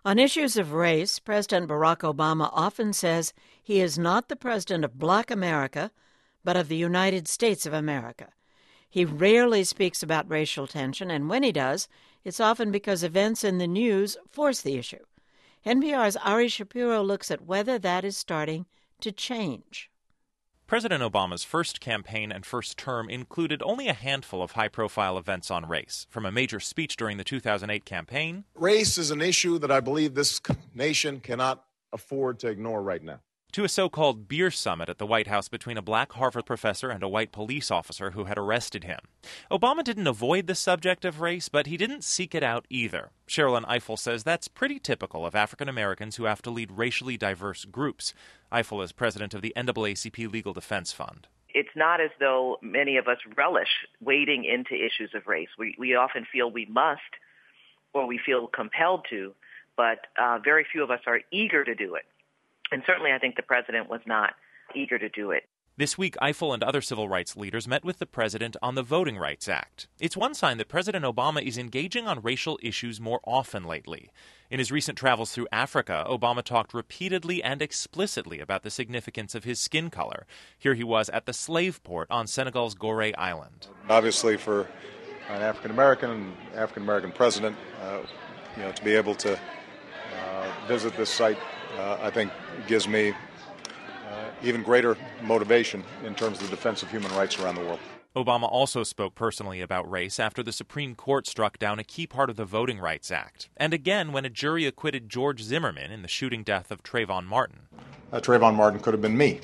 On issues of race, President Barack Obama often says he is not the president of Black America, but of the United States of America. He rarely speaks about racial tension, and when he does, it's often because events in the news force the issue. NPR's Ari Shapiro looks at whether that is starting to change. President Obama's first campaign and first term included only a handful of high-profile events on race, from a major speech during the 2008 campaign. Race is an issue that I believe this nation cannot afford to ignore right now. To a so-called beer summit at the White House between a black Harvard professor and a white police officer who had arrested him. Obama didn't avoid the subject of race, but he didn't seek it out either. Sherrilyn Ifill says that's pretty typical of African Americans who have to lead racially diverse groups. Ifill is president of the NAACP Legal Defense Fund. It's not as though many of us relish wading into issues of race. We often feel we must, or we feel compelled to, but very few of us are eager to do it. And certainly I think the president was not eager to do it. This week, Ifill and other civil rights leaders met with the president on the Voting Rights Act. It's one sign that President Obama is engaging on racial issues more often lately. In his recent travels through Africa, Obama talked repeatedly and explicitly about the significance of his skin color. Here he was at the slave port on Senegal's Gorée Island. Obviously, for an African-American president, to be able to visit this site, I think gives me even greater motivation in terms of the defense of human rights around the world. Obama also spoke personally about race after the Supreme Court struck down a key part of the Voting Rights Act, and again when a jury acquitted George Zimmerman in the shooting death of Trayvon Martin. Trayvon Martin could have been me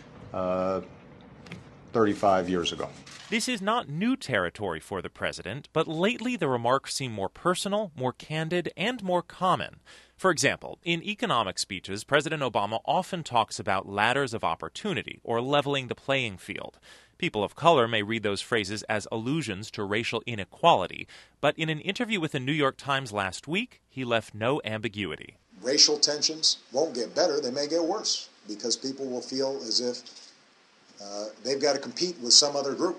35 years ago. This is not new territory for the president, but lately the remarks seem more personal, more candid, and more common. For example, in economic speeches, President Obama often talks about ladders of opportunity or leveling the playing field. People of color may read those phrases as allusions to racial inequality, but in an interview with the New York Times last week, he left no ambiguity. Racial tensions won't get better, they may get worse, because people will feel as if they've got to compete with some other group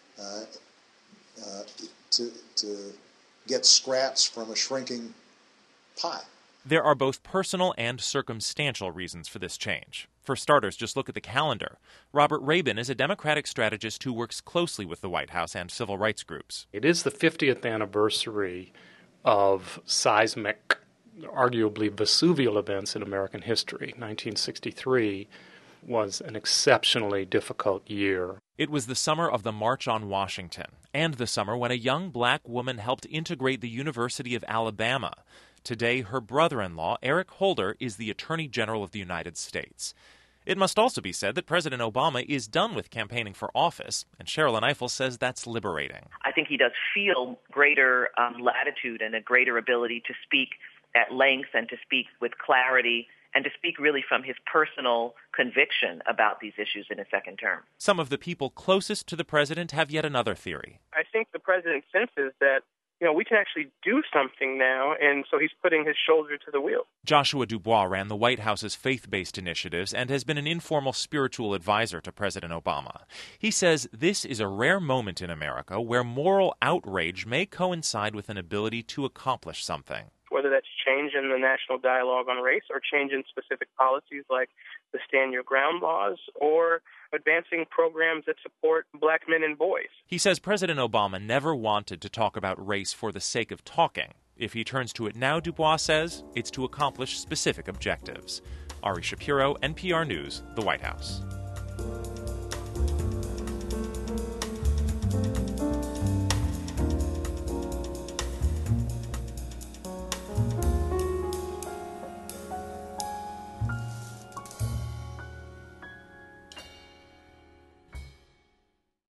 to get scraps from a shrinking pie. There are both personal and circumstantial reasons for this change. For starters, just look at the calendar. Robert Rabin is a Democratic strategist who works closely with the White House and civil rights groups. It is the 50th anniversary of seismic, arguably Vesuvial events in American history. 1963 was an exceptionally difficult year. It was the summer of the March on Washington, and the summer when a young black woman helped integrate the University of Alabama. Today, her brother-in-law, Eric Holder, is the Attorney General of the United States. It must also be said that President Obama is done with campaigning for office, and Sherrilyn Ifill says that's liberating. I think he does feel greater latitude and a greater ability to speak at length and to speak with clarity and to speak really from his personal conviction about these issues in a second term. Some of the people closest to the president have yet another theory. I think the president senses that we can actually do something now, and so he's putting his shoulder to the wheel. Joshua Dubois ran the White House's faith-based initiatives and has been an informal spiritual advisor to President Obama. He says this is a rare moment in America where moral outrage may coincide with an ability to accomplish something. Whether that's change in the national dialogue on race or change in specific policies like the Stand Your Ground laws or advancing programs that support black men and boys. He says President Obama never wanted to talk about race for the sake of talking. If he turns to it now, Dubois says, it's to accomplish specific objectives. Ari Shapiro, NPR News, the White House.